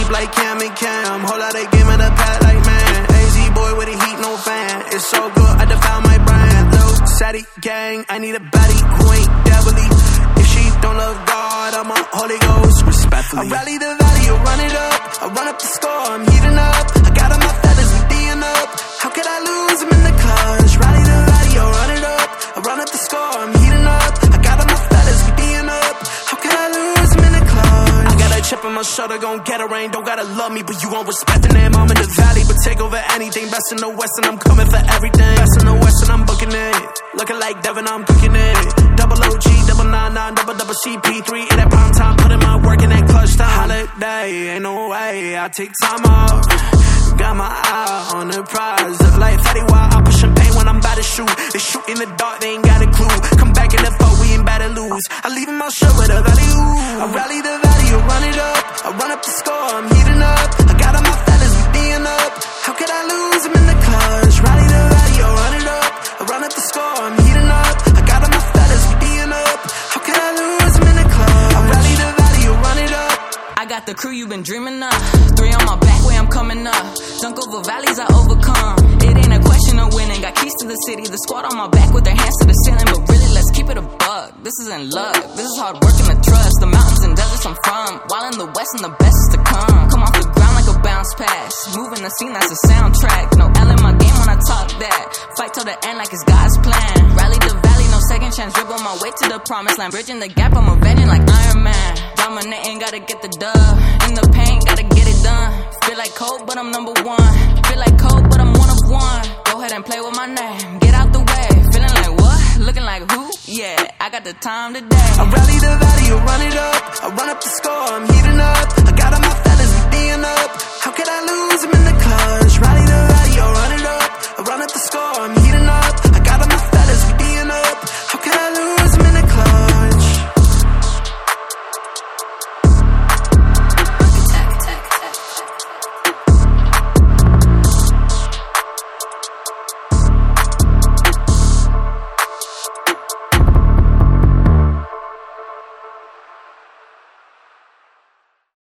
up like Cam and Cam. Whole lot of game in the pad like man. AZ boy with the heat, no fan. It's so good, I define my brand. Lil Sadie gang, I need a baddie who ain't devilly. If she don't love God, I'm a Holy Ghost, respectfully. I rally the valley, I run it up. I run up the score, I'm heating up. I got all my feathers, we D'ing up. How could I lose? I'm in the clutch. Rally the valley, I run it up. I run up the score, I'm heating up. I got all my feathers, we D'ing up. How could I lose? I'm in the clutch. I got a chip on my shoulder, gon' get a rain. Don't gotta love me, but you won't respect the name. I'm in the valley, but take over anything. Best in the west, and I'm coming for everything. Best in the west, and I'm booking it. Looking like Devin, I'm cooking it. Double OG, double 99, double CP3. In that prime time, putting my work in that clutch time. Holiday, ain't no way, I take time off. Got my eye on the prize. Look like Fatty Wild, I push champagne when I'm about to shoot. They shoot in the dark, they ain't got a clue. Come back in the foe, we ain't about to lose. I leave in my shirt with a valley, ooh. I rally the valley, I run it up. I run up the score, I'm heating up. I got all my fellas, we D'ing up. How could I lose? I'm in the clutch. Rally the valley, I run it up. I run up the score, I'm heating up. I got all my fellas, we D'ing up. How could I lose? I'm in the clutch. I rally the valley, I run it up. I got the crew you've been dreaming of. 3 on my back, way I'm coming up. Dunk over valleys, I overcome. It ain't a question of winning. Got keys to the city, the squad on my back with their hands to the ceiling. But really, let's keep it a bug. This isn't luck. This is hard work and the trust. The mountains and deserts I'm from. While in the west and the best is to come. Come off the ground like a bounce pass. Moving the scene, that's a soundtrack. No L in my game when I talk that. Fight till the end like it's God's plan. Rally the valley, no second chance. Dribble my way to the promised land. Bridging the gap, I'm avenging like Iron Man. Dominating, gotta get the dub. In the paint, gotta get it done. Feel like Colt, but I'm number one. Feel like Colt, but I'm one of one. Go ahead and play with my name. Get out the way. Feeling like what? Looking like who? Yeah, I got the time today. I rally the valley, I run it up. I run up the score, I'm heating up. I got all my fellas, we D'ing up.